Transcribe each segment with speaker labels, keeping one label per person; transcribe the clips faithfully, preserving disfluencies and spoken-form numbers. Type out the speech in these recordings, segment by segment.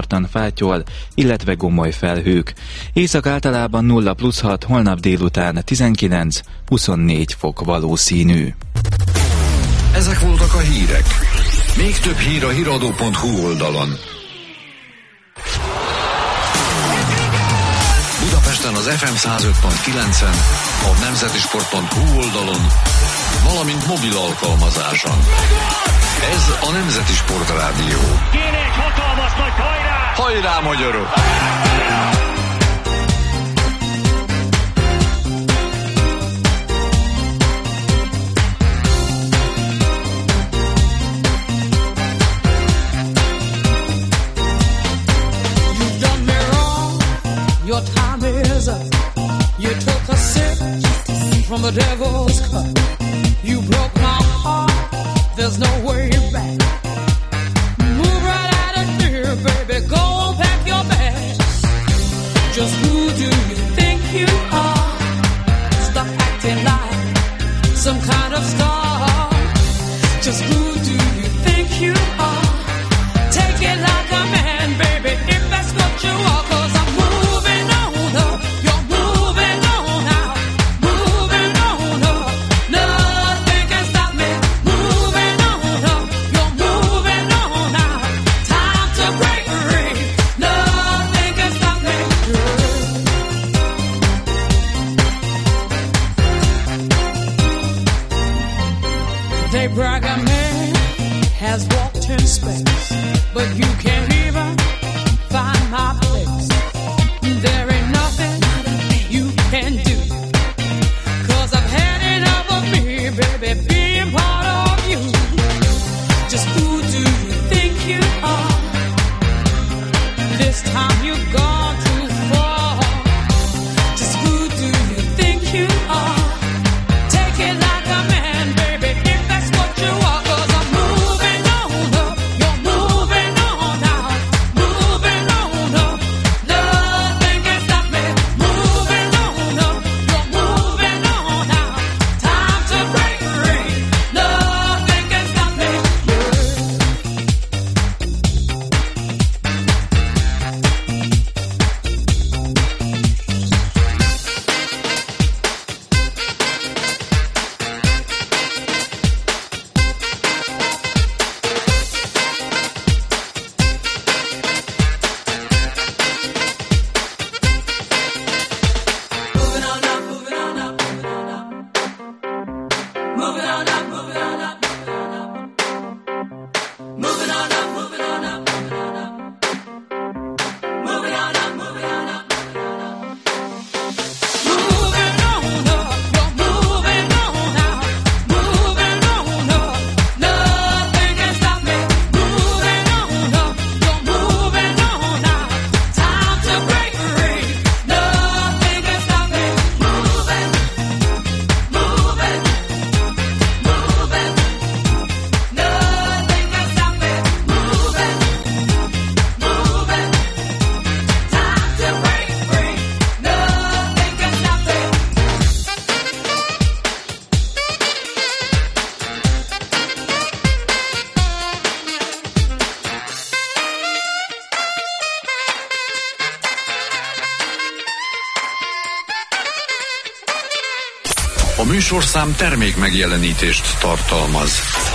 Speaker 1: záportan fátyol, illetve gomoly felhők. Észak általában nulla plusz hat, holnap délután tizenkilenc huszonnégy fok valószínű.
Speaker 2: Ezek voltak a hírek. Még több hír a híradó pont hu oldalon. Budapesten az ef em száz öt pont kilencen, a nemzetisport pont hu oldalon, valamint mobil alkalmazáson. Ez a Nemzeti Sport Rádió.
Speaker 3: Kéne egy hatalmas nagy hajrá!
Speaker 2: Hajrá, magyarok!
Speaker 4: Your time is up. You took a sip from the devil's cup. You broke my heart. There's no way back. Move right out of here, baby. Go on, pack your bags. Just who do you think you are? Stop acting like some kind of star. Just who do you think you are? Take it like a man, baby, if that's what you are. 'Cause I'm moving on up. You're moving on out. Moving on up. Nothing can stop me. Moving on up. You're moving on out. Time to break free. Nothing can stop me. They brag a man has walked in space, but you can't even find my place. There ain't nothing you can do, 'cause I've had enough of me, baby, being part of you. Just who do you think you are? This time you've gone too far. Just who do you think you are? Take it like a man, baby, if that's what you are. 'Cause I'm moving on up. You're moving on out. Moving on up. Nothing can stop me. Moving on up. You're moving on out. Time to break free. Nothing can stop me. Moving on up, moving on up, moving on up. Moving on up, moving on up, moving on up. Moving on up, moving on up, moving on up. Moving on up, moving on up, moving on up. Moving on up, you're moving on out. Moving on up, nothing can stop me. Moving on up, you're moving on out. Time to break free. Nothing can stop me. Moving, moving, moving. Nothing can stop me. Moving, moving. Time to break free. Nothing can stop me.
Speaker 2: A műsorszám termék megjelenítést tartalmaz.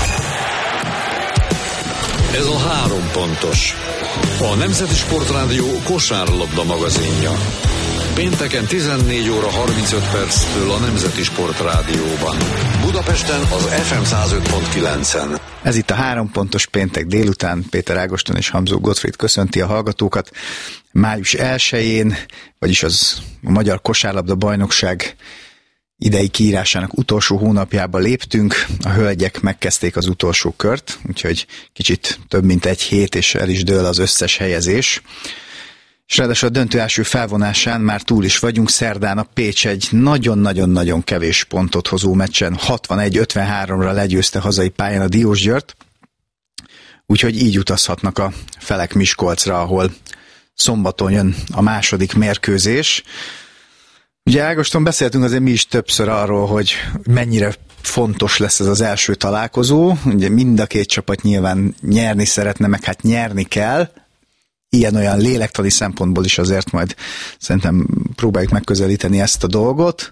Speaker 2: Ez a három pontos. A Nemzeti Sport Rádió kosárlabda magazinja. Pénteken tizennégy óra harmincöt perctől a Nemzeti Sport Rádióban. Budapesten az ef em száz öt pont kilencen.
Speaker 5: Ez itt a három pontos péntek délután. Péter Ágoston és Hamzó Gottfried köszönti a hallgatókat. május elsején, vagyis az a Magyar Kosárlabda Bajnokság idei kiírásának utolsó hónapjába léptünk. A hölgyek megkezdték az utolsó kört, úgyhogy kicsit több mint egy hét, és el is dől az összes helyezés. És ráadásul a döntő első felvonásán már túl is vagyunk. Szerdán a Pécs egy nagyon-nagyon-nagyon kevés pontot hozó meccsen hatvanegy ötvenháromra legyőzte hazai pályán a Diósgyőrt. Úgyhogy így utazhatnak a felek Miskolcra, ahol szombaton jön a második mérkőzés. Ugye Ágoston, beszéltünk azért mi is többször arról, hogy mennyire fontos lesz ez az első találkozó. Ugye mind a két csapat nyilván nyerni szeretne, meg hát nyerni kell. ilyen-olyan lélektani szempontból is azért majd szerintem próbáljuk megközelíteni ezt a dolgot,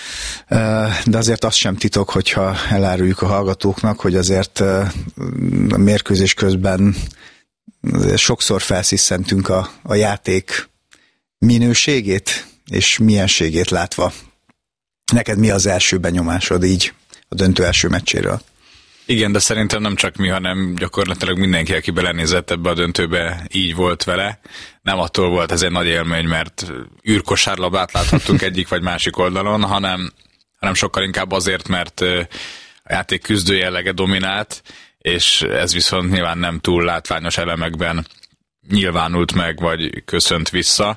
Speaker 5: de azért az sem titok, hogyha eláruljuk a hallgatóknak, hogy azért a mérkőzés közben azért sokszor felsziszentünk a, a játék minőségét és mienségét látva. Neked mi az első benyomásod így a döntő első meccséről?
Speaker 6: Igen, de szerintem nem csak mi, hanem gyakorlatilag mindenki, aki belenézett ebbe a döntőbe, így volt vele. Nem attól volt ez egy nagy élmény, mert űrkosárlabdát láthattunk egyik vagy másik oldalon, hanem, hanem sokkal inkább azért, mert a játék küzdő jellege dominált, és ez viszont nyilván nem túl látványos elemekben nyilvánult meg, vagy köszönt vissza.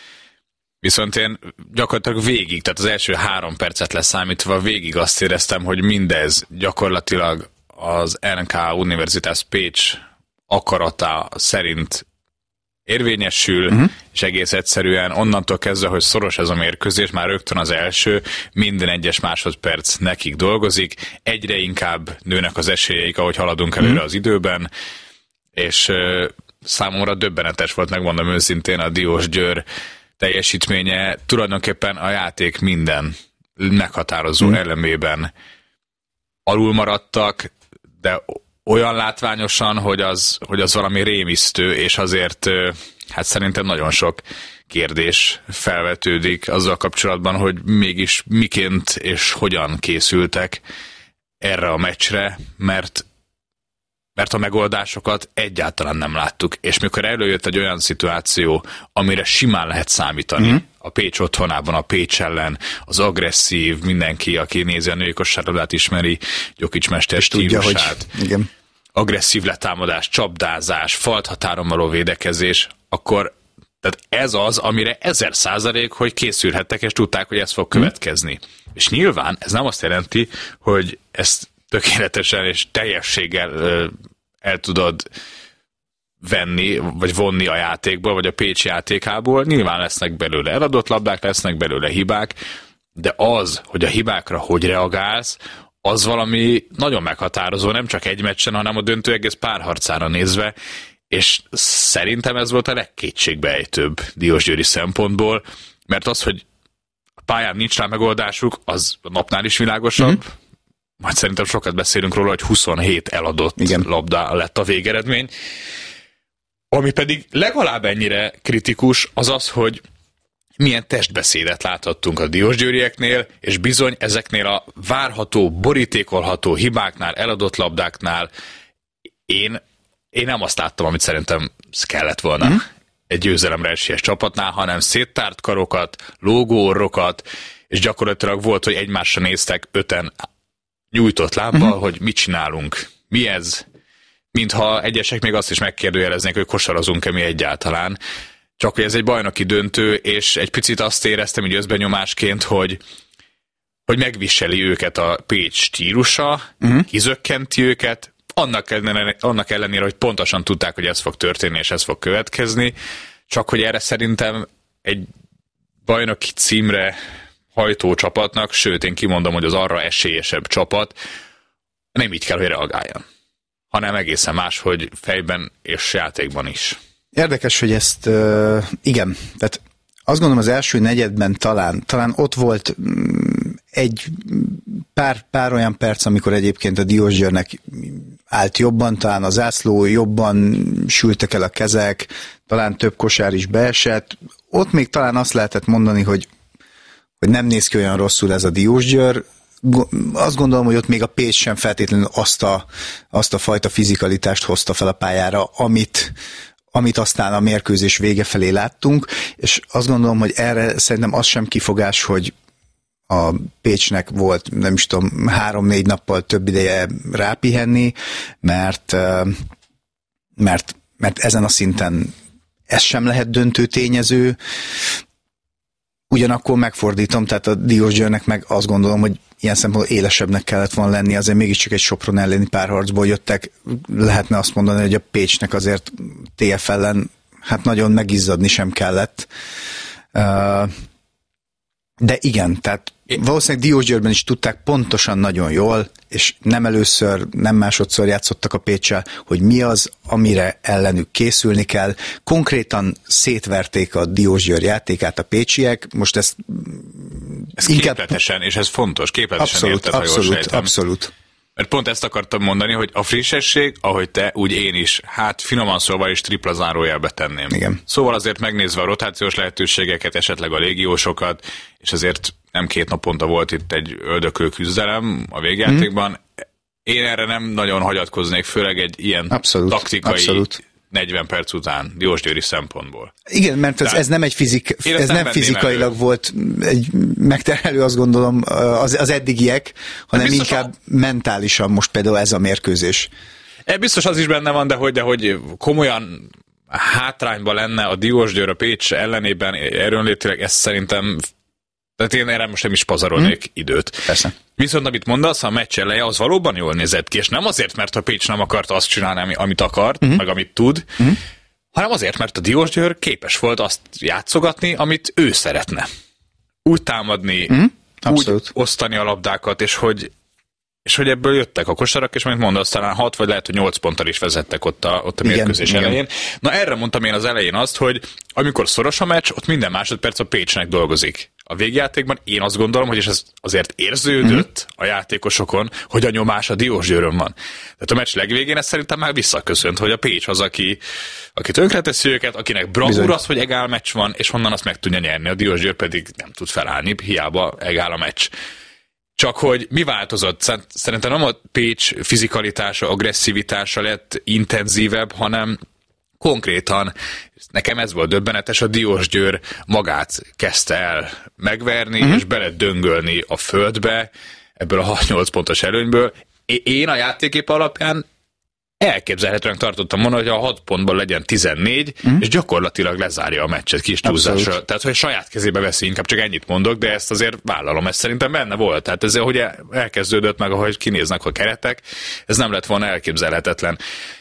Speaker 6: Viszont én gyakorlatilag végig, tehát az első három percet leszámítva végig azt éreztem, hogy mindez gyakorlatilag az en ká Universitás Pécs akarata szerint érvényesül, uh-huh. és egész egyszerűen onnantól kezdve, hogy szoros ez a mérkőzés, már rögtön az első, minden egyes másodperc nekik dolgozik, egyre inkább nőnek az esélyeik, ahogy haladunk előre uh-huh. az időben, és uh, számomra döbbenetes volt, megmondom őszintén, a Diósgyőr teljesítménye, tulajdonképpen a játék minden meghatározó mm. elemében alul maradtak, de olyan látványosan, hogy az, hogy az valami rémisztő, és azért hát szerintem nagyon sok kérdés felvetődik azzal kapcsolatban, hogy mégis miként és hogyan készültek erre a meccsre, mert mert a megoldásokat egyáltalán nem láttuk. És mikor előjött egy olyan szituáció, amire simán lehet számítani, mm. a Pécs otthonában, a Pécs ellen, az agresszív, mindenki, aki nézi a női kosárlabdát, ismeri Gyokics mester stílusát, agresszív letámadás, csapdázás, falt határon való védekezés, akkor tehát ez az, amire ezer százalék, hogy készülhettek, és tudták, hogy ez fog következni. Mm. És nyilván ez nem azt jelenti, hogy ezt tökéletesen és teljességgel ö, el tudod venni, vagy vonni a játékból, vagy a Pécs játékából. Nyilván lesznek belőle eladott labdák, lesznek belőle hibák, de az, hogy a hibákra hogy reagálsz, az valami nagyon meghatározó, nem csak egy meccsen, hanem a döntő egész párharcára nézve, és szerintem ez volt a legkétségbeejtőbb diósgyőri szempontból, mert az, hogy a pályán nincs rá megoldásuk, az a napnál is világosabb, mm-hmm. majd szerintem sokat beszélünk róla, hogy huszonhét eladott Igen. labda lett a végeredmény. Ami pedig legalább ennyire kritikus, az az, hogy milyen testbeszédet láthattunk a diósgyőrieknél, és bizony ezeknél a várható, borítékolható hibáknál, eladott labdáknál én, én nem azt láttam, amit szerintem kellett volna mm. egy győzelemre esélyes csapatnál, hanem széttárt karokat, lógó orrokat, és gyakorlatilag volt, hogy egymásra néztek öten nyújtott lábbal, uh-huh. hogy mit csinálunk, mi ez, mintha egyesek még azt is megkérdőjeleznék, hogy kosarozunk-e mi egyáltalán. Csak hogy ez egy bajnoki döntő, és egy picit azt éreztem így összbenyomásként, hogy, hogy megviseli őket a Pécs stílusa, uh-huh. kizökkenti őket, annak ellenére, annak ellenére, hogy pontosan tudták, hogy ez fog történni, és ez fog következni, csak hogy erre szerintem egy bajnoki címre hajtó csapatnak, sőt, én kimondom, hogy az arra esélyesebb csapat nem így kell, hogy reagáljon, hanem egészen más, hogy fejben és játékban is.
Speaker 5: Érdekes, hogy ezt, uh, igen, tehát azt gondolom az első negyedben talán, talán ott volt egy pár, pár olyan perc, amikor egyébként a Diósgyőrnek állt jobban, talán a zászló jobban sültek el a kezek, talán több kosár is beesett. Ott még talán azt lehetett mondani, hogy hogy nem néz ki olyan rosszul ez a Diósgyőr. Azt gondolom, hogy ott még a Pécs sem feltétlenül azt a, azt a fajta fizikalitást hozta fel a pályára, amit, amit aztán a mérkőzés vége felé láttunk, és azt gondolom, hogy erre szerintem az sem kifogás, hogy a Pécsnek volt, nem is tudom, három-négy nappal több ideje rápihenni, mert, mert, mert ezen a szinten ez sem lehet döntő tényező. Ugyanakkor megfordítom, tehát a Diósgyőrnek meg azt gondolom, hogy ilyen szempontból élesebbnek kellett volna lenni, azért mégiscsak egy Sopron elleni párharcból jöttek, lehetne azt mondani, hogy a Pécsnek azért té ef ellen hát nagyon megizzadni sem kellett. Uh, De igen, tehát valószínűleg Diósgyőrben is tudták pontosan nagyon jól, és nem először, nem másodszor játszottak a Péccsel, hogy mi az, amire ellenük készülni kell. Konkrétan szétverték a Diósgyőr játékát a pécsiek, most ezt
Speaker 6: ez
Speaker 5: inkább...
Speaker 6: képletesen, és ez fontos, képletesen
Speaker 5: abszolút,
Speaker 6: érted, ha
Speaker 5: abszolút,
Speaker 6: jól sejtem.
Speaker 5: abszolút.
Speaker 6: Mert pont ezt akartam mondani, hogy a frissesség, ahogy te, úgy én is, hát finoman szóval is tripla zárójelbe tenném.
Speaker 5: Igen.
Speaker 6: Szóval azért megnézve a rotációs lehetőségeket, esetleg a légiósokat, és azért nem két naponta volt itt egy öldöklő küzdelem a végjátékban. Mm. Én erre nem nagyon hagyatkoznék, főleg egy ilyen
Speaker 5: abszolút,
Speaker 6: taktikai
Speaker 5: abszolút.
Speaker 6: negyven perc után diósgyőri szempontból.
Speaker 5: Igen, mert ez, ez nem egy fizik, ez nem, nem fizikailag elő. Volt egy megterhelő, azt gondolom, az, az eddigiek, hanem inkább a... mentálisan most például ez a mérkőzés.
Speaker 6: E, biztos az is benne van, de hogy, de hogy komolyan hátrányban lenne a Diósgyőr a Pécs ellenében erőnlétileg, ezt szerintem, tehát én erre most nem is pazarolnék hmm. időt.
Speaker 5: Persze.
Speaker 6: Viszont amit mondasz, a meccs eleje az valóban jól nézett ki, és nem azért, mert a Pécs nem akarta azt csinálni, amit akart, uh-huh. meg amit tud, uh-huh. hanem azért, mert a Diósgyőr képes volt azt játszogatni, amit ő szeretne. Úgy támadni, uh-huh. úgy osztani a labdákat, és hogy, és hogy ebből jöttek a kosarak, és mint mondasz, talán hat vagy lehet, hogy nyolc ponttal is vezettek ott a, ott a mérkőzés igen, elején. Igen. Na erre mondtam én az elején azt, hogy amikor szoros a meccs, ott minden másodperc a Pécsnek dolgozik. A végjátékban én azt gondolom, hogy és ez azért érződött mm. a játékosokon, hogy a nyomás a Diósgyőrön van. Tehát a meccs legvégén ez szerintem már visszaköszönt, hogy a Pécs az, aki, aki tönkreteszi őket, akinek bravúr az, hogy egál meccs van, és honnan azt meg tudja nyerni. A Diósgyőr pedig nem tud felállni, hiába egál a meccs. Csak hogy mi változott? Szerintem nem a Pécs fizikalitása, agresszivitása lett intenzívebb, hanem konkrétan, nekem ez volt döbbenetes, a Diósgyőr magát kezdte el megverni, uh-huh. és beledöngölni a földbe ebből a hat-nyolc pontos előnyből. Én a játékép alapján elképzelhetően tartottam volna, hogy a hat pontból legyen tizennégy, uh-huh. és gyakorlatilag lezárja a meccset kis túlzásra. Tehát, hogy saját kezébe veszi, inkább csak ennyit mondok, de ezt azért vállalom, ez szerintem benne volt. Tehát ez, hogy elkezdődött meg, ahogy kinéznek a keretek, ez nem lett volna elképzelhetetlen.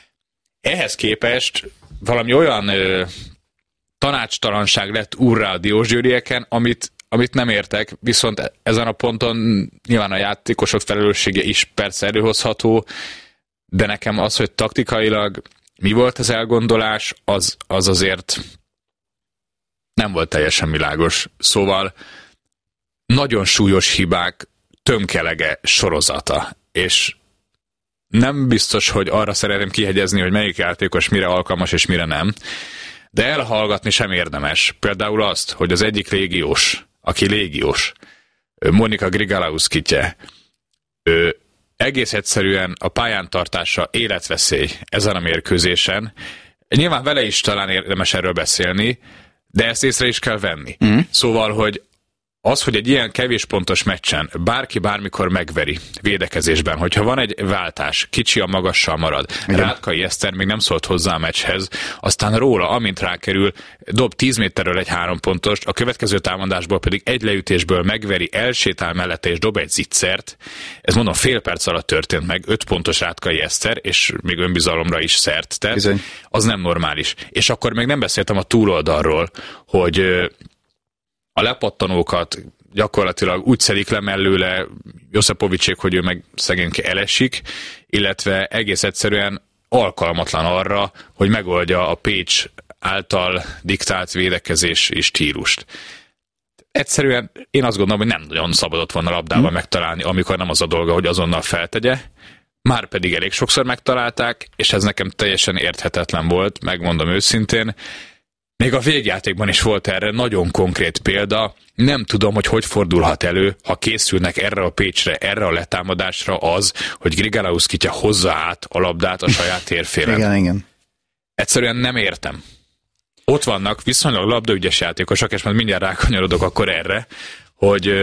Speaker 6: Ehhez képest valami olyan ö, tanácstalanság lett úrrá a diósgyőrieken, amit, amit nem értek, viszont ezen a ponton nyilván a játékosok felelőssége is persze előhozható, de nekem az, hogy taktikailag mi volt az elgondolás, az, az azért nem volt teljesen világos. Szóval nagyon súlyos hibák tömkelege sorozata, és nem biztos, hogy arra szeretném kihegyezni, hogy melyik játékos mire alkalmas és mire nem, de elhallgatni sem érdemes. Például azt, hogy az egyik légiós, aki légiós, Monika Grigalauskitje, ő egész egyszerűen a pályántartása életveszély ezen a mérkőzésen. Nyilván vele is talán érdemes erről beszélni, de ezt észre is kell venni. Mm. Szóval, hogy az, hogy egy ilyen kevés pontos meccsen bárki bármikor megveri védekezésben, hogyha van egy váltás, kicsi a magassal marad, igen. Rátkai Eszter még nem szólt hozzá a meccshez, aztán róla, amint rákerül, dob tíz méterről egy három pontost, a következő támadásból pedig egy leütésből megveri, elsétál mellette és dob egy zicsert. Ez mondom fél perc alatt történt meg, öt pontos Rátkai Eszter, és még önbizalomra is szert tett. Bizony. Az nem normális. És akkor még nem beszéltem a túloldalról, hogy a lepattanókat gyakorlatilag úgy szedik le mellőle Joszepovicsék, hogy ő meg szegényke elesik, illetve egész egyszerűen alkalmatlan arra, hogy megoldja a Pécs által diktált védekezési stílust. Egyszerűen én azt gondolom, hogy nem nagyon szabadott volna labdával hmm. megtalálni, amikor nem az a dolga, hogy azonnal feltegye. Már pedig elég sokszor megtalálták, és ez nekem teljesen érthetetlen volt, megmondom őszintén. Még a végjátékban is volt erre nagyon konkrét példa. Nem tudom, hogy hogy fordulhat elő, ha készülnek erre a Pécsre, erre a letámadásra az, hogy Grigalauskitje hozza át a labdát a saját térfélen.
Speaker 5: Igen, igen.
Speaker 6: Egyszerűen nem értem. Ott vannak viszonylag labdaügyes játékosok, és majd mindjárt rákanyarodok akkor erre, hogy...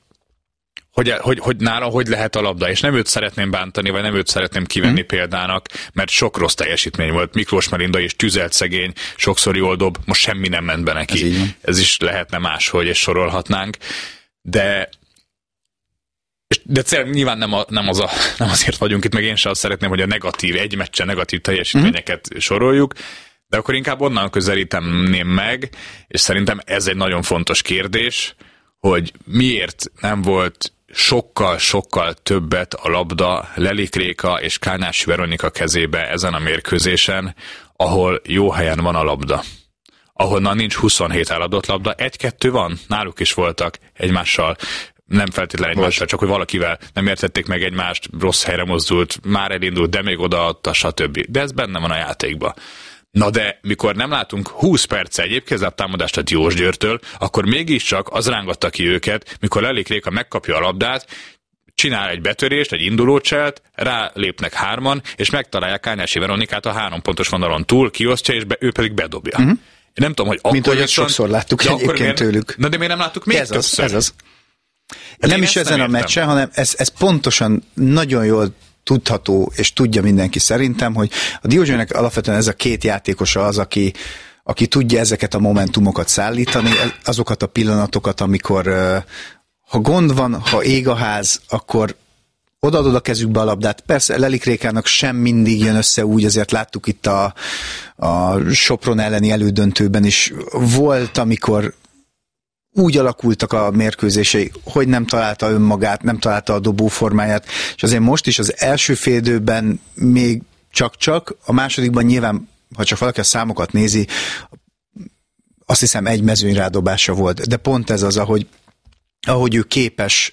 Speaker 6: Hogy, hogy, hogy nála hogy lehet a labda, és nem őt szeretném bántani, vagy nem őt szeretném kivenni hmm. példának, mert sok rossz teljesítmény volt. Miklós Melinda is tüzelt szegény, sokszor jól dob, most semmi nem ment be neki. Ez, Ez is lehetne máshogy, és sorolhatnánk. De de cél, nyilván nem, a, nem, az a, nem azért vagyunk itt, meg én sem azt szeretném, hogy a negatív, egy meccsen negatív teljesítményeket hmm. soroljuk, de akkor inkább onnan közelíteném meg, és szerintem ez egy nagyon fontos kérdés, hogy miért nem volt sokkal-sokkal többet a labda Lelik Réka és Kányási Veronika kezébe ezen a mérkőzésen, ahol jó helyen van a labda. Ahonnan nincs huszonhét eladott labda, egy-kettő van, náluk is voltak egymással, nem feltétlenül egymással, csak hogy valakivel nem értették meg egymást, rossz helyre mozdult, már elindult, de még odaadta, stb. De ez benne van a játékban. Na de, mikor nem látunk húsz perce egy épkézlábtámadást a Diósgyőrtől, akkor mégiscsak az rángatta ki őket, mikor Lelik Réka megkapja a labdát, csinál egy betörést, egy indulócselt, rálépnek hárman, és megtalálják Kányási Veronikát a három pontos vonalon túl, kiosztja, és be, ő pedig bedobja. Uh-huh. Én nem tudom, hogy akkor
Speaker 5: Mint ahogy viszont, sokszor láttuk egyébként
Speaker 6: miért,
Speaker 5: tőlük.
Speaker 6: Na de miért nem láttuk még
Speaker 5: ez
Speaker 6: többször?
Speaker 5: Az, ez az. Nem is ezen a meccsen, hanem ez, ez pontosan nagyon jól tudható, és tudja mindenki szerintem, hogy a Diósgyőrnek alapvetően ez a két játékosa az, aki, aki tudja ezeket a momentumokat szállítani, azokat a pillanatokat, amikor ha gond van, ha ég a ház, akkor odaadod a kezükbe a labdát. Persze Lelik Rékának sem mindig jön össze úgy, azért láttuk itt a, a Sopron elleni elődöntőben is. Volt, amikor úgy alakultak a mérkőzései, hogy nem találta önmagát, nem találta a dobóformáját, és azért most is az első félidőben még csak-csak, a másodikban nyilván, ha csak valaki a számokat nézi, azt hiszem egy mezőnyrádobása volt, de pont ez az, ahogy, ahogy ő képes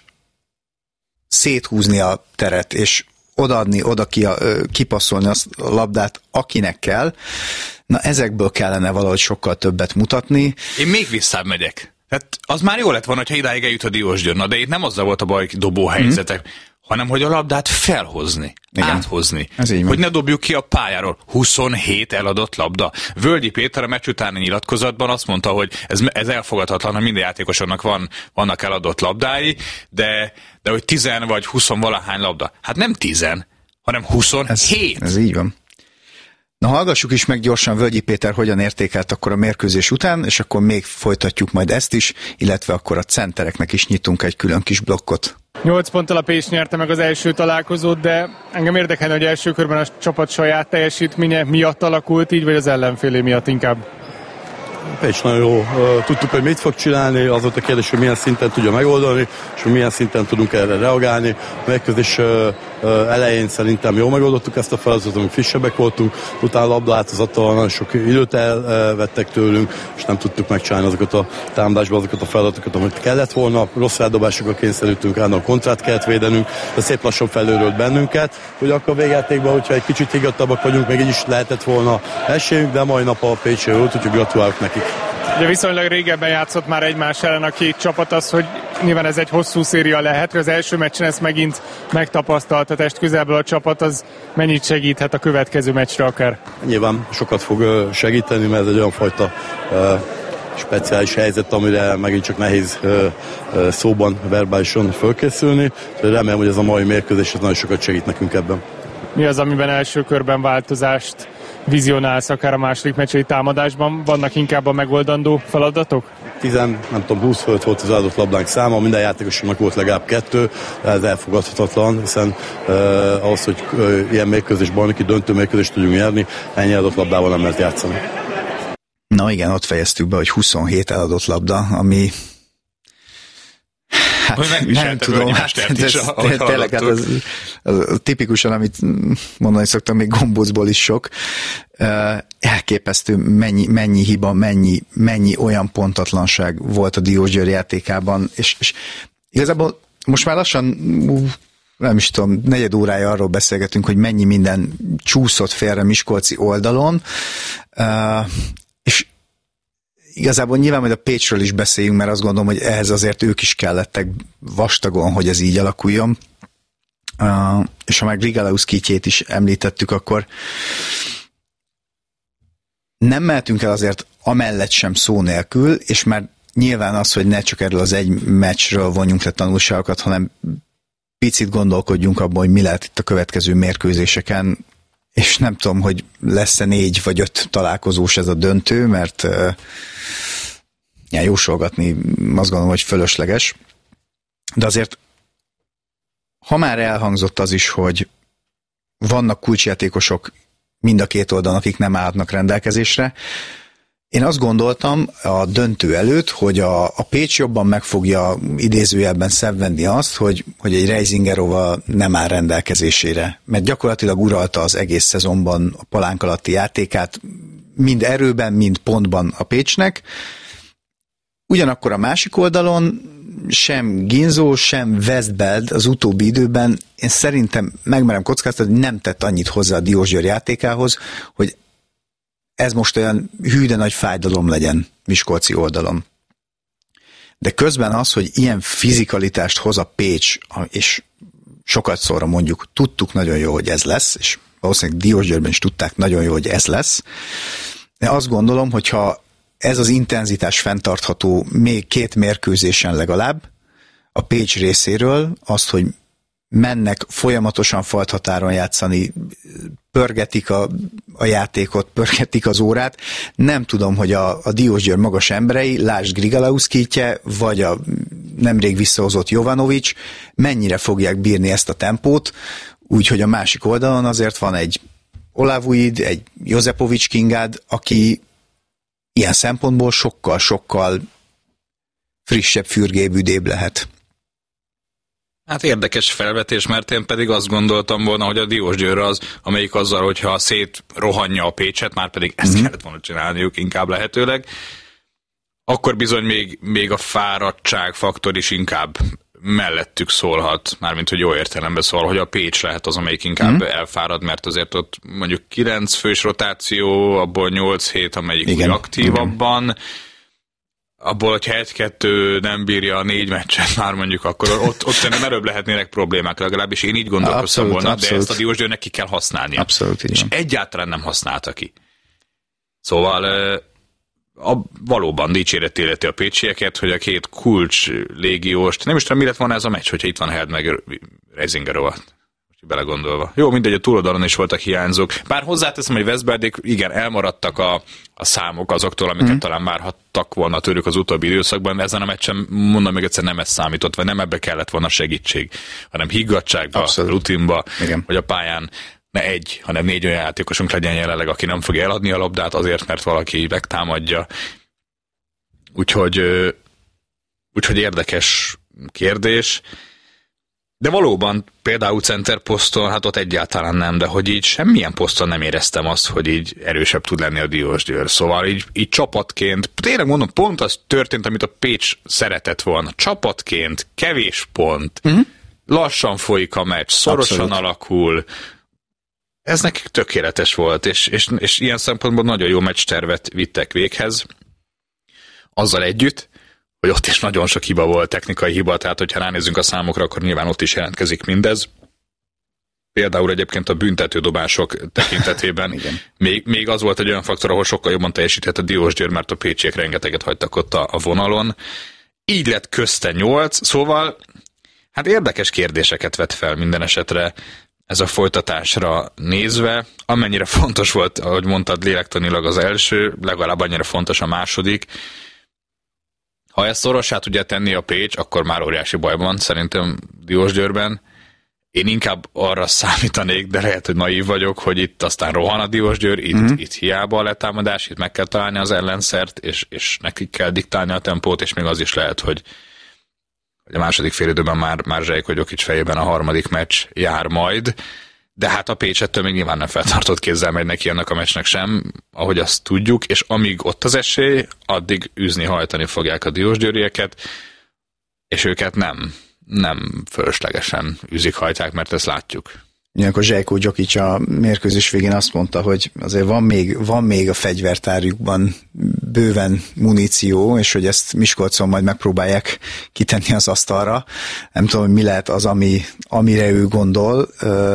Speaker 5: széthúzni a teret, és odaadni, oda ki, kipasszolni azt a labdát, akinek kell. Na ezekből kellene valahogy sokkal többet mutatni.
Speaker 6: Én még visszább megyek. Hát az már jó lett volna, hogyha idáig eljut a Diósgyőr. Na, de itt nem azzal volt a baj dobó helyzetek, mm. hanem hogy a labdát felhozni, igen. áthozni. Hogy ne dobjuk ki a pályáról. huszonhét eladott labda. Völgyi Péter a meccs utáni nyilatkozatban azt mondta, hogy ez, ez elfogadhatatlan, hogy minden játékosoknak van, vannak eladott labdái, de, de hogy tizen vagy huszon valahány labda. Hát nem tizen, hanem huszonhét.
Speaker 5: Ez, ez így van. Na hallgassuk is meg gyorsan Völgyi Péter hogyan értékelt akkor a mérkőzés után, és akkor még folytatjuk majd ezt is, illetve akkor a centereknek is nyitunk egy külön kis blokkot.
Speaker 7: nyolc ponttal a Pécs nyerte meg az első találkozót, de engem érdekelne, hogy első körben a csapat saját teljesítménye miatt alakult így, vagy az ellenfélé miatt inkább?
Speaker 8: Pécs nagyon jó. Tudtuk, hogy mit fog csinálni, az volt a kérdés, hogy milyen szinten tudja megoldani, és hogy milyen szinten tudunk erre reagálni. A mérkőzés elején szerintem jól megoldottuk ezt a feladatot, amik frissebbek voltunk, utána a labdaáldozattal nagyon sok időt elvettek tőlünk, és nem tudtuk megcsinálni azokat a támadásban, azokat a feladatokat, amit kellett volna. Rossz rádomásokkal kényszerültünk rá, a kontrát kellett védenünk, de szép lassan felőrölt bennünket, hogy akkor végjátékban, hogyha egy kicsit higgadtabbak vagyunk, meg így is lehetett volna esélyünk, de mai nap a Pécs jót, úgyhogy gratulálok nekik.
Speaker 7: Ugye viszonylag régebben játszott már egymás ellen a két csapat, az, hogy nyilván ez egy hosszú széria lehet, hogy az első meccsen ezt megint megtapasztalta test közelből a csapat, az mennyit segíthet a következő meccsre akár?
Speaker 8: Nyilván sokat fog segíteni, mert ez egy olyan fajta uh, speciális helyzet, amire megint csak nehéz uh, uh, szóban, verbálisan fölkészülni. Remélem, hogy ez a mai mérkőzés ez nagyon sokat segít nekünk ebben.
Speaker 7: Mi az, amiben első körben változást vizionálsz akár a második meccsei támadásban? Vannak inkább a megoldandó feladatok?
Speaker 8: Tizen, nem tudom, húsz fölött volt az adott labdánk száma, minden játékosnak volt legalább kettő, ez elfogadhatatlan, hiszen uh, ahhoz, hogy uh, ilyen mérkőzés, bajnoki döntő mérkőzést tudjunk nyerni, ennyi adott labdával nem lehet játszani.
Speaker 5: Na igen, ott fejeztük be, hogy huszonhét eladott labda, ami hát, nem tudom, hát, ez, tényleg, hát az, az, tipikusan, amit mondani szoktam, még gombócból is sok. Uh, elképesztő, mennyi, mennyi hiba, mennyi, mennyi olyan pontatlanság volt a Diósgyőr játékában, és, és igazából most már lassan, uh, nem is tudom, negyed órája arról beszélgetünk, hogy mennyi minden csúszott félre miskolci oldalon, uh, és igazából nyilván majd a Pécsről is beszéljünk, mert azt gondolom, hogy ehhez azért ők is kellettek vastagon, hogy ez így alakuljon. Uh, és ha már Grigalaus Kitjét is említettük, akkor nem mehetünk el azért amellett sem szó nélkül, és már nyilván az, hogy ne csak erről az egy meccsről vonjunk le tanulságokat, hanem picit gondolkodjunk abban, hogy mi lehet itt a következő mérkőzéseken, és nem tudom, hogy lesz-e négy vagy öt találkozós ez a döntő, mert uh, ja, jósolgatni azt gondolom, hogy fölösleges. De azért, ha már elhangzott az is, hogy vannak kulcsjátékosok mind a két oldalon, akik nem állhatnak rendelkezésre, Én azt gondoltam a döntő előtt, hogy a, a Pécs jobban meg fogja idézőjelben szenvedni azt, hogy, hogy egy Reisingerova nem áll rendelkezésére. Mert gyakorlatilag uralta az egész szezonban a palánk alatti játékát, mind erőben, mind pontban a Pécsnek. Ugyanakkor a másik oldalon sem Ginzó, sem Westbeld az utóbbi időben én szerintem megmerem kockáztatni, hogy nem tett annyit hozzá a Diósgyőr játékához, hogy ez most olyan hű de nagy fájdalom legyen miskolci oldalon. De közben az, hogy ilyen fizikalitást hoz a Pécs, és sokat szóra mondjuk tudtuk nagyon jó, hogy ez lesz, és valószínűleg Diósgyőrben is tudták nagyon jó, hogy ez lesz. De azt gondolom, hogyha ez az intenzitás fenntartható még két mérkőzésen legalább a Pécs részéről, azt, hogy mennek folyamatosan falthatáron játszani, pörgetik a, a játékot, pörgetik az órát. Nem tudom, hogy a, a Diósgyőr magas emberei, lásd Grigalauszkitje, vagy a nemrég visszahozott Jovanovics, mennyire fogják bírni ezt a tempót, úgyhogy a másik oldalon azért van egy Olavuid, egy Jozepovics Kingád, aki ilyen szempontból sokkal-sokkal frissebb, fürgébüdébb lehet.
Speaker 6: Hát érdekes felvetés, mert én pedig azt gondoltam volna, hogy a Diósgyőr az, amelyik azzal, hogyha szét rohanja a Pécset, már pedig ezt mm-hmm. kellett volna csinálniuk inkább lehetőleg, akkor bizony még, még a fáradtság faktor is inkább mellettük szólhat, mármint hogy jó értelemben szól, hogy a Pécs lehet az, amelyik inkább mm-hmm. elfárad, mert azért ott mondjuk kilenc fős rotáció, abból nyolc hét, amelyik igen, úgy aktívabban, igen. Abból, hogyha egy-kettő nem bírja a négy meccset már mondjuk, akkor ott, ott szerintem erőbb lehetnének problémák, legalábbis én így gondolkoztam volna, abszolút. De ezt a Diósgyőrnek ki kell használnia.
Speaker 5: Abszolút,
Speaker 6: és egyáltalán nem használta ki. Szóval a, valóban dicséret illeti a pécsieket, hogy a két kulcs légióst, nem is tudom, mi lett volna ez a meccs, hogyha itt van Held meg Reisingerova. Belegondolva. Jó, mindegy, a túloldalon is voltak hiányzók. Bár hozzáteszem, hogy Westbeldék igen, elmaradtak a, a számok azoktól, amiket mm. talán várhattak volna tőlük az utóbbi időszakban, ezen a meccsen, mondom még egyszer, nem ez számított, vagy nem ebbe kellett volna segítség, hanem higgadságba, abszolút. Rutinba, igen. Hogy a pályán ne egy, hanem négy olyan játékosunk legyen jelenleg, aki nem fogja eladni a labdát azért, mert valaki megtámadja. Úgyhogy, úgyhogy érdekes kérdés. De valóban például center poszton, hát ott egyáltalán nem, de hogy így semmilyen poszton nem éreztem azt, hogy így erősebb tud lenni a Diósgyőr. Szóval így, így csapatként, tényleg mondom, pont az történt, amit a Pécs szeretett volna. Csapatként, kevés pont, uh-huh. lassan folyik a meccs, szorosan abszolút. Alakul. Ez nekik tökéletes volt, és, és, és ilyen szempontból nagyon jó meccstervet vittek véghez. Azzal együtt, hogy ott is nagyon sok hiba volt, technikai hiba, tehát hogyha ránézzünk a számokra, akkor nyilván ott is jelentkezik mindez. Például egyébként a büntetődobások tekintetében még, még az volt egy olyan faktor, ahol sokkal jobban teljesített a Diósgyőr, mert a pécsiek rengeteget hagytak ott a, a vonalon. Így lett közte nyolc, szóval hát érdekes kérdéseket vet fel minden esetre ez a folytatásra nézve. Amennyire fontos volt, ahogy mondtad, lélektanilag az első, legalább annyira fontos a második. Ha ezt szorossá tudja tenni a Pécs, akkor már óriási bajban, szerintem Diósgyőrben. Én inkább arra számítanék, de lehet, hogy naív vagyok, hogy itt aztán rohan a Diósgyőr, itt, mm-hmm. itt hiába a letámadás, itt meg kell találni az ellenszert, és, és nekik kell diktálni a tempót, és még az is lehet, hogy, hogy a második félidőben már, már Zsejko-Gyokics fejében a harmadik meccs jár majd, de hát a Pécs ettől még nyilván nem feltartott kézzel megy neki ennek a meccsnek sem, ahogy azt tudjuk, és amíg ott az esély, addig űzni, hajtani fogják a diósgyőrieket, és őket nem, nem fölöslegesen űzik, hajtják, mert ezt látjuk.
Speaker 5: Ilyenkor Zsejko-Gyokics a mérkőzés végén azt mondta, hogy azért van még, van még a fegyvertárjukban bőven muníció, és hogy ezt Miskolcon majd megpróbálják kitenni az asztalra. Nem tudom, hogy mi lehet az, ami, amire ő gondol.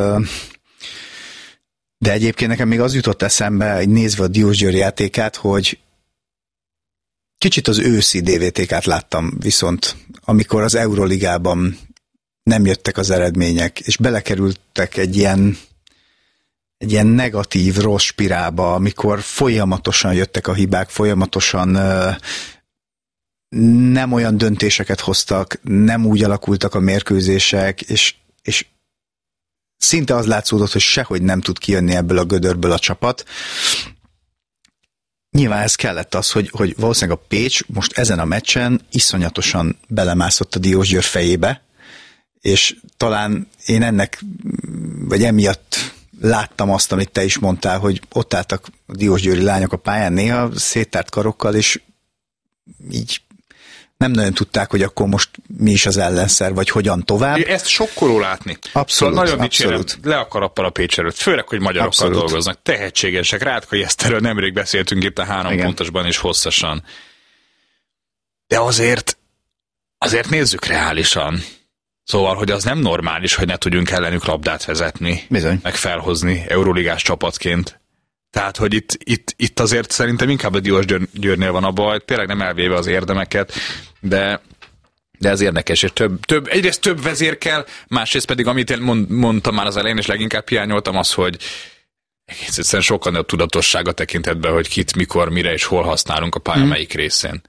Speaker 5: De egyébként nekem még az jutott eszembe, nézve a Diósgyőr játékát, hogy kicsit az őszi dé vé té ká-t láttam, viszont amikor az Euroligában nem jöttek az eredmények, és belekerültek egy ilyen, egy ilyen negatív, rossz spirálba, amikor folyamatosan jöttek a hibák, folyamatosan uh, nem olyan döntéseket hoztak, nem úgy alakultak a mérkőzések, és, és szinte az látszódott, hogy sehogy nem tud kijönni ebből a gödörből a csapat. nyilván ez kellett az, hogy, hogy valószínűleg a Pécs most ezen a meccsen iszonyatosan belemászott a Diósgyőr fejébe, és talán én ennek, vagy emiatt láttam azt, amit te is mondtál, hogy ott álltak a diósgyőri lányok a pályán néha széttárt karokkal, és így nem nagyon tudták, hogy akkor most mi is az ellenszer, vagy hogyan tovább.
Speaker 6: Ezt sokkoló látni.
Speaker 5: Abszolút,
Speaker 6: szóval nagyon
Speaker 5: abszolút.
Speaker 6: dicsérem, le a karappal a Pécs előtt, főleg, hogy magyarokkal abszolút. Dolgoznak, tehetségesek. Rátka Eszterről nemrég beszéltünk itt a három Igen. pontosban is hosszasan. De azért, azért nézzük reálisan. Szóval, hogy az nem normális, hogy ne tudjunk ellenük labdát vezetni,
Speaker 5: Bizony.
Speaker 6: meg felhozni euróligás csapatként. Tehát, hogy itt, itt, itt azért szerintem inkább a Diósgyőrnél van a baj, tényleg nem elvéve az érdemeket, de, de ez érdekes, és több, több, egyrészt több vezér kell, másrészt pedig, amit én mond, mondtam már az elején, és leginkább hiányoltam az, hogy egész egyszerűen sokkal nagyobb tudatossága tekintetben, hogy kit, mikor, mire és hol használunk a pálya hmm. melyik részén.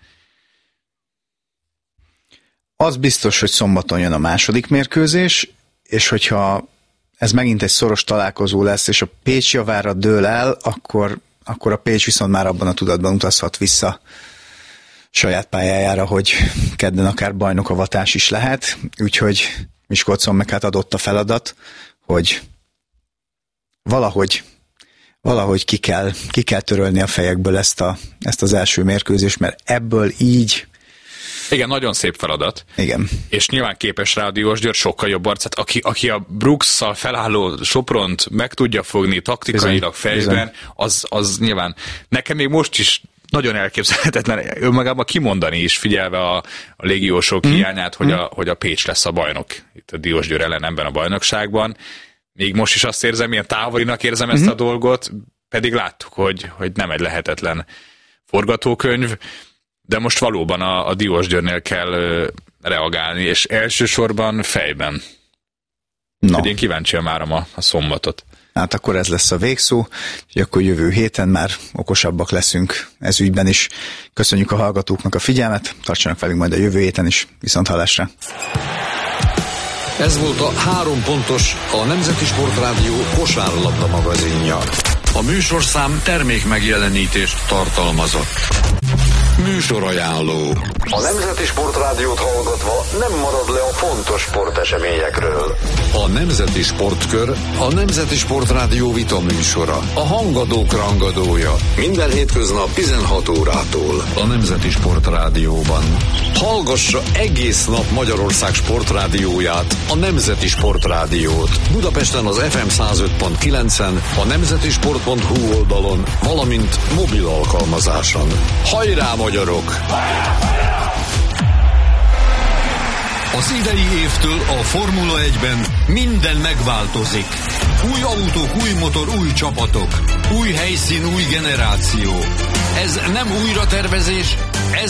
Speaker 5: Az biztos, hogy szombaton jön a második mérkőzés, és hogyha ez megint egy szoros találkozó lesz, és a Pécs javára dől el, akkor, akkor a Pécs viszont már abban a tudatban utazhat vissza saját pályájára, hogy kedden akár bajnokavatás is lehet, úgyhogy Miskolcon meg hát adott a feladat, hogy valahogy, valahogy ki kell, ki kell törölni a fejekből ezt, a, ezt az első mérkőzést, mert ebből így
Speaker 6: Igen, nagyon szép feladat.
Speaker 5: Igen.
Speaker 6: És nyilván képes rá a Diósgyőr sokkal jobb arcát. Aki, aki a Brooks-szal felálló Sopront meg tudja fogni taktikailag fejben, az, az nyilván nekem még most is nagyon elképzelhetetlen önmagában kimondani is, figyelve a, a légiósok mm. hiányát, hogy, mm. a, hogy a Pécs lesz a bajnok itt a Diósgyőr ellen ebben a bajnokságban. Még most is azt érzem, milyen távolinak érzem mm. ezt a dolgot, pedig láttuk, hogy, hogy nem egy lehetetlen forgatókönyv. De most valóban a, a Diósgyőrnél kell ö, reagálni, és elsősorban fejben. No. Én kíváncsian várom a, a szombatot.
Speaker 5: Hát akkor ez lesz a végszó, hogy akkor jövő héten már okosabbak leszünk ez ügyben is. Köszönjük a hallgatóknak a figyelmet, tartsanak velünk majd a jövő héten is, viszont hallásra.
Speaker 2: Ez volt a Három pontos, a Nemzeti Sportrádió kosárlabda magazinja. A műsorszám termék megjelenítést tartalmazott. Műsorajánló. A Nemzeti Sportrádiót hallgatva nem marad le a fontos sporteseményekről. A Nemzeti Sportkör, a Nemzeti Sportrádió vita műsora. A hangadók rangadója. Minden hétköznap tizenhat órától. A Nemzeti Sportrádióban. Hallgassa egész nap Magyarország sportrádióját, a Nemzeti Sportrádiót. Budapesten az ef em száz öt pont kilencen, a nemzetisport pont hu oldalon, valamint mobil alkalmazáson. Hajrá, magyarok! Az idei évtől a Formula egyben minden megváltozik. Új autók, új motor, új csapatok. Új helyszín, új generáció. Ez nem újratervezés,